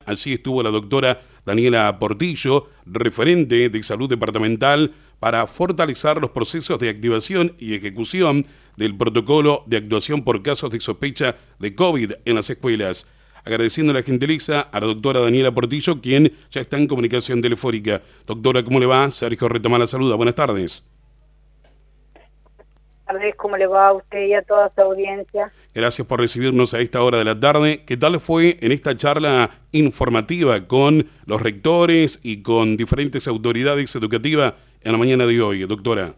Allí estuvo la doctora Daniela Portillo, referente de salud departamental, para fortalecer los procesos de activación y ejecución del protocolo de actuación por casos de sospecha de COVID en las escuelas. Agradeciendo la gentileza a la doctora Daniela Portillo, quien ya está en comunicación telefónica. Doctora, ¿cómo le va? Sergio Retamar la saluda. Buenas tardes. Buenas tardes, ¿cómo le va a usted y a toda su audiencia? Gracias por recibirnos a esta hora de la tarde. ¿Qué tal fue en esta charla informativa con los rectores y con diferentes autoridades educativas en la mañana de hoy, doctora?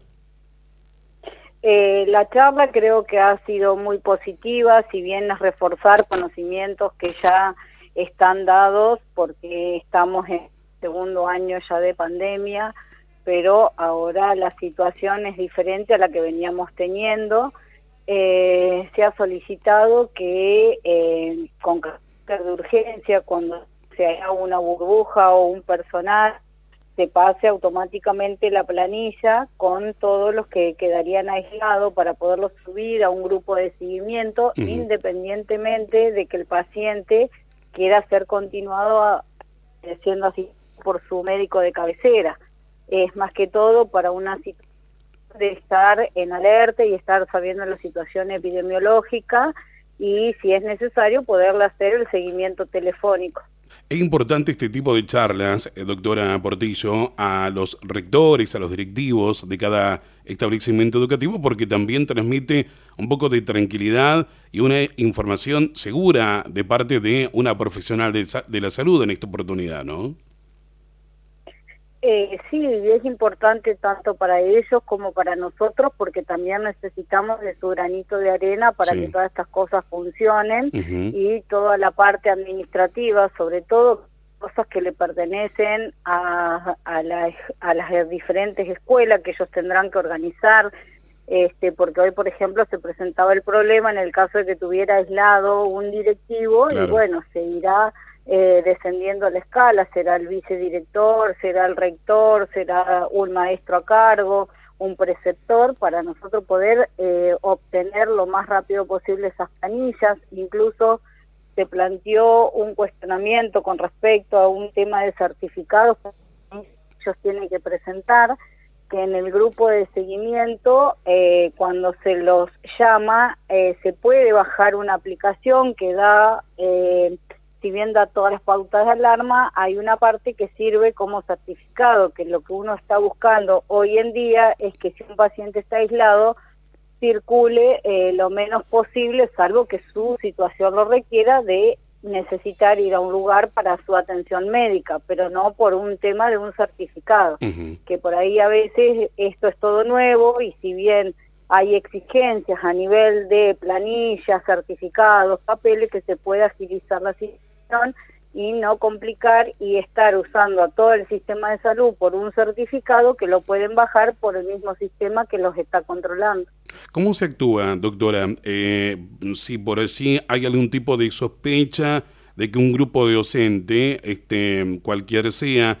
La charla creo que ha sido muy positiva, si bien es reforzar conocimientos que ya están dados, porque estamos en el segundo año ya de pandemia, pero ahora la situación es diferente a la que veníamos teniendo. Se ha solicitado que con carácter de urgencia, cuando se haga una burbuja o un personal, se pase automáticamente la planilla con todos los que quedarían aislados para poderlos subir a un grupo de seguimiento, independientemente de que el paciente quiera ser continuado siendo así por su médico de cabecera. Es más que todo para una situación de estar en alerta y estar sabiendo la situación epidemiológica y, si es necesario, poderle hacer el seguimiento telefónico. Es importante este tipo de charlas, doctora Portillo, a los rectores, a los directivos de cada establecimiento educativo, porque también transmite un poco de tranquilidad y una información segura de parte de una profesional de la salud en esta oportunidad, ¿no? Sí, es importante tanto para ellos como para nosotros, porque también necesitamos de su granito de arena para que todas estas cosas funcionen y toda la parte administrativa, sobre todo cosas que le pertenecen a las diferentes escuelas que ellos tendrán que organizar, porque hoy, por ejemplo, se presentaba el problema en el caso de que tuviera aislado un directivo. Claro. Y bueno, se irá descendiendo a la escala, será el vicedirector, será el rector, será un maestro a cargo, un preceptor, para nosotros poder obtener lo más rápido posible esas planillas. Incluso se planteó un cuestionamiento con respecto a un tema de certificados que ellos tienen que presentar, que en el grupo de seguimiento, cuando se los llama, se puede bajar una aplicación que da... si bien da todas las pautas de alarma, hay una parte que sirve como certificado, que lo que uno está buscando hoy en día es que si un paciente está aislado, circule lo menos posible, salvo que su situación lo requiera, de necesitar ir a un lugar para su atención médica, pero no por un tema de un certificado, que por ahí a veces esto es todo nuevo, y si bien hay exigencias a nivel de planillas, certificados, papeles, que se pueda agilizar la situación y no complicar y estar usando a todo el sistema de salud por un certificado que lo pueden bajar por el mismo sistema que los está controlando. ¿Cómo se actúa, doctora? Si por allí hay algún tipo de sospecha de que un grupo de docente, cualquier sea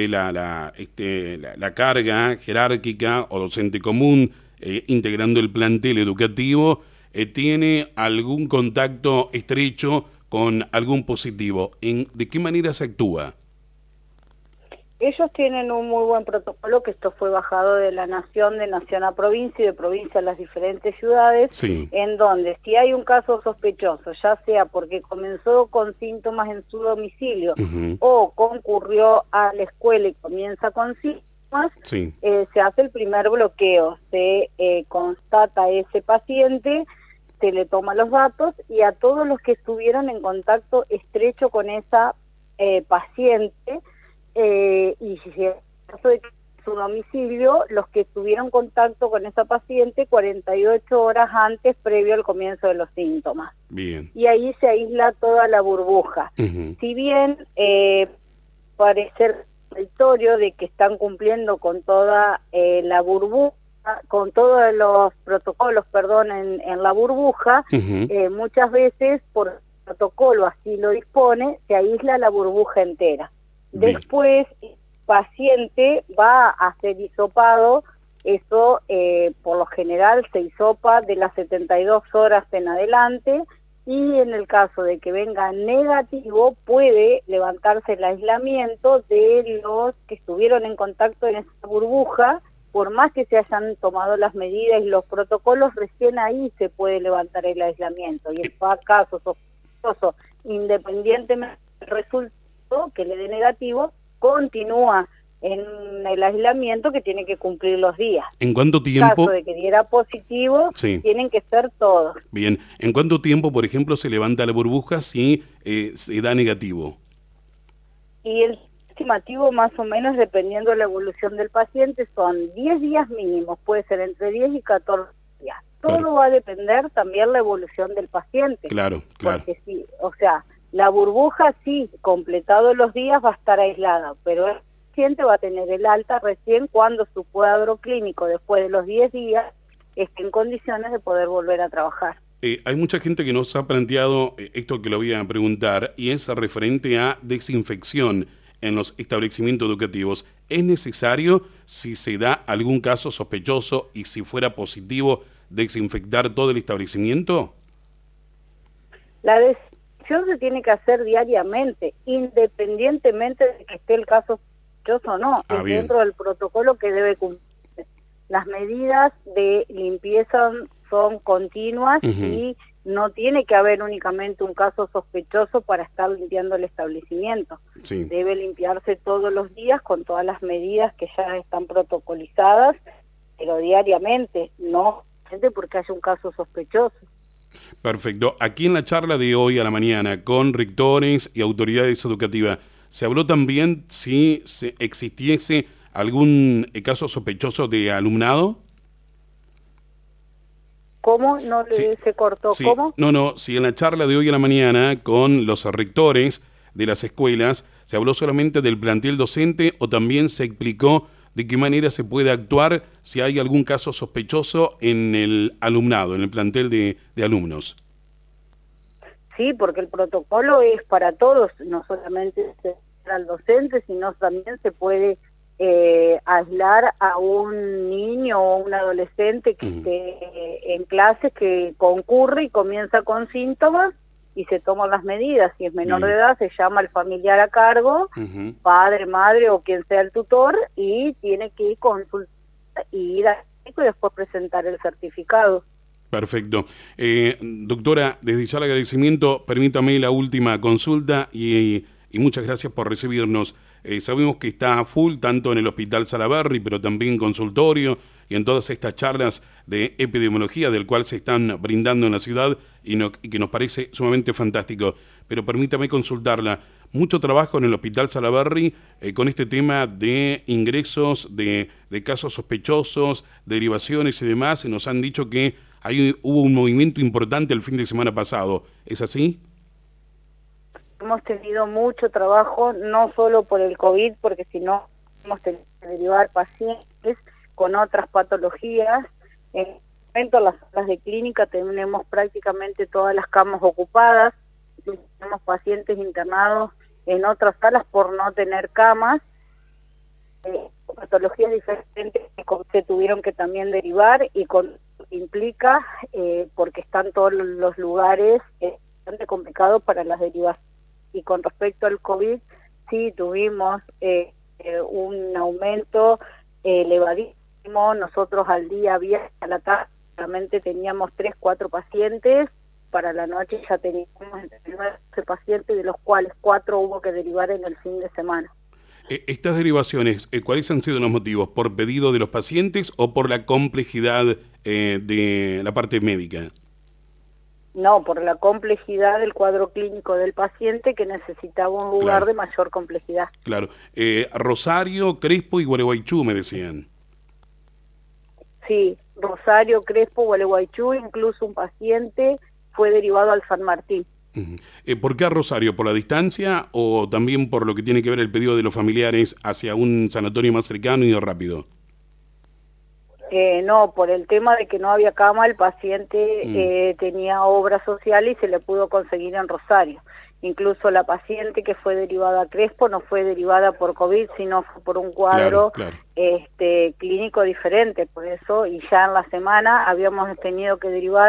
la carga jerárquica o docente común, integrando el plantel educativo, tiene algún contacto estrecho con algún positivo, ¿de qué manera se actúa? Ellos tienen un muy buen protocolo, que esto fue bajado de la nación a provincia y de provincia a las diferentes ciudades, en donde si hay un caso sospechoso, ya sea porque comenzó con síntomas en su domicilio o concurrió a la escuela y comienza con síntomas, se hace el primer bloqueo, se constata a ese paciente, se le toma los datos, y a todos los que estuvieron en contacto estrecho con esa paciente, y si en caso de su domicilio, los que tuvieron contacto con esa paciente 48 horas antes, previo al comienzo de los síntomas. Bien. Y ahí se aísla toda la burbuja. Si bien parece contradictorio de que están cumpliendo con toda la burbuja, con todos los protocolos, en la burbuja, muchas veces por el protocolo así lo dispone, se aísla la burbuja entera. Bien. Después el paciente va a ser hisopado, eso por lo general se hisopa de las 72 horas en adelante, y en el caso de que venga negativo puede levantarse el aislamiento de los que estuvieron en contacto en esa burbuja. Por más que se hayan tomado las medidas y los protocolos, recién ahí se puede levantar el aislamiento. Y en caso sospechoso, independientemente del resultado que le dé negativo, continúa en el aislamiento, que tiene que cumplir los días. ¿En cuánto tiempo? En caso de que diera positivo, sí, tienen que ser todos. Bien, ¿en cuánto tiempo, por ejemplo, se levanta la burbuja si se da negativo? Y el estimativo, más o menos, dependiendo de la evolución del paciente, son 10 días mínimos, puede ser entre 10 y 14 días. Todo va a depender también la evolución del paciente. Claro. Porque sí, o sea, la burbuja sí, completado los días va a estar aislada, pero el paciente va a tener el alta recién cuando su cuadro clínico, después de los 10 días, esté en condiciones de poder volver a trabajar. Hay mucha gente que nos ha planteado esto que lo voy a preguntar, y es referente a desinfección en los establecimientos educativos. ¿Es necesario, si se da algún caso sospechoso y si fuera positivo, desinfectar todo el establecimiento? La desinfección se tiene que hacer diariamente, independientemente de que esté el caso sospechoso o no, es dentro del protocolo que debe cumplir. Las medidas de limpieza son continuas y no tiene que haber únicamente un caso sospechoso para estar limpiando el establecimiento. Sí. Debe limpiarse todos los días con todas las medidas que ya están protocolizadas, pero diariamente, no porque haya un caso sospechoso. Perfecto. Aquí en la charla de hoy a la mañana con rectores y autoridades educativas, ¿se habló también si existiese algún caso sospechoso de alumnado? ¿Cómo? No se cortó. Sí. ¿Cómo? No, si en la charla de hoy a la mañana con los rectores de las escuelas se habló solamente del plantel docente, o también se explicó de qué manera se puede actuar si hay algún caso sospechoso en el alumnado, en el plantel de alumnos. Sí, porque el protocolo es para todos, no solamente para el docente, sino también se puede aislar a un niño o un adolescente que esté en clases, que concurre y comienza con síntomas, y se toman las medidas. Si es menor de edad, se llama al familiar a cargo, padre, madre o quien sea el tutor, y tiene que ir consultar y ir al médico y después presentar el certificado. Perfecto. Doctora, desde ya el agradecimiento, permítame la última consulta y muchas gracias por recibirnos. Sabemos que está a full tanto en el Hospital Salaberry, pero también en consultorio y en todas estas charlas de epidemiología del cual se están brindando en la ciudad y que nos parece sumamente fantástico. Pero permítame consultarla. Mucho trabajo en el Hospital Salaberry con este tema de ingresos, de casos sospechosos, derivaciones y demás. Nos han dicho que hubo un movimiento importante el fin de semana pasado. ¿Es así? Hemos tenido mucho trabajo, no solo por el COVID, porque si no, hemos tenido que derivar pacientes con otras patologías. En el momento, las salas de clínica tenemos prácticamente todas las camas ocupadas, tenemos pacientes internados en otras salas por no tener camas, patologías diferentes que se tuvieron que también derivar, y implica, porque están todos los lugares bastante complicados para las derivaciones. Y con respecto al COVID, sí tuvimos un aumento elevadísimo. Nosotros al día, viernes a la tarde, solamente teníamos 3-4 pacientes. Para la noche ya teníamos entre 9 pacientes, de los cuales 4 hubo que derivar en el fin de semana. Estas derivaciones, ¿cuáles han sido los motivos? ¿Por pedido de los pacientes o por la complejidad de la parte médica? No, por la complejidad del cuadro clínico del paciente, que necesitaba un lugar de mayor complejidad. Claro. Rosario, Crespo y Gualeguaychú, me decían. Sí, Rosario, Crespo, Gualeguaychú, incluso un paciente fue derivado al San Martín. ¿Por qué a Rosario? ¿Por la distancia o también por lo que tiene que ver el pedido de los familiares hacia un sanatorio más cercano y rápido? No, por el tema de que no había cama, el paciente tenía obra social y se le pudo conseguir en Rosario. Incluso la paciente que fue derivada a Crespo no fue derivada por COVID, sino fue por un cuadro clínico diferente. Por eso, y ya en la semana habíamos tenido que derivar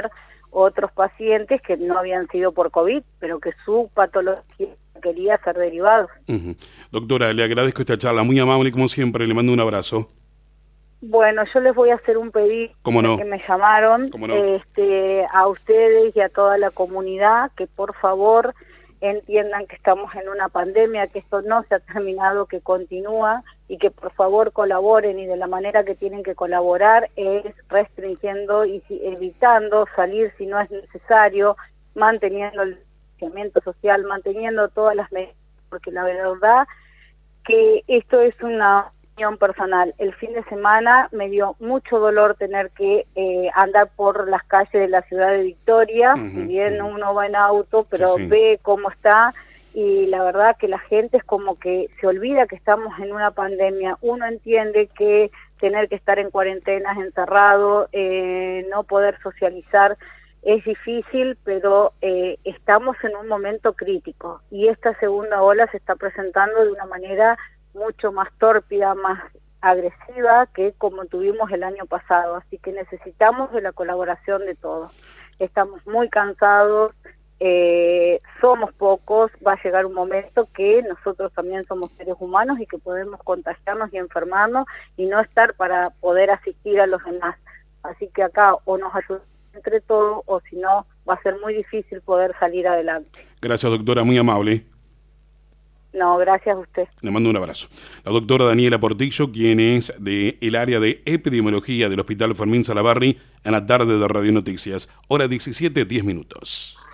otros pacientes que no habían sido por COVID, pero que su patología quería ser derivados. Doctora, le agradezco esta charla, muy amable como siempre, le mando un abrazo. Bueno, yo les voy a hacer un pedido. ¿Cómo no? Que me llamaron, ¿Cómo no? A ustedes y a toda la comunidad, que por favor entiendan que estamos en una pandemia, que esto no se ha terminado, que continúa, y que por favor colaboren, y de la manera que tienen que colaborar es restringiendo y evitando salir si no es necesario, manteniendo el distanciamiento social, manteniendo todas las medidas, porque la verdad que esto es una opinión personal. El fin de semana me dio mucho dolor tener que andar por las calles de la ciudad de Victoria, si bien uno va en auto, pero ve cómo está, y la verdad que la gente es como que se olvida que estamos en una pandemia. Uno entiende que tener que estar en cuarentenas, encerrado, no poder socializar, es difícil, pero estamos en un momento crítico, y esta segunda ola se está presentando de una manera mucho más tórpida, más agresiva que como tuvimos el año pasado, así que necesitamos de la colaboración de todos. Estamos muy cansados, somos pocos, va a llegar un momento que nosotros también somos seres humanos y que podemos contagiarnos y enfermarnos y no estar para poder asistir a los demás. Así que acá o nos ayudamos entre todos, o si no, va a ser muy difícil poder salir adelante. Gracias, doctora, muy amable. No, gracias a usted. Le mando un abrazo. La doctora Daniela Portillo, quien es del área de epidemiología del Hospital Fermín Salavarri, en la tarde de Radio Noticias. Hora 17:10.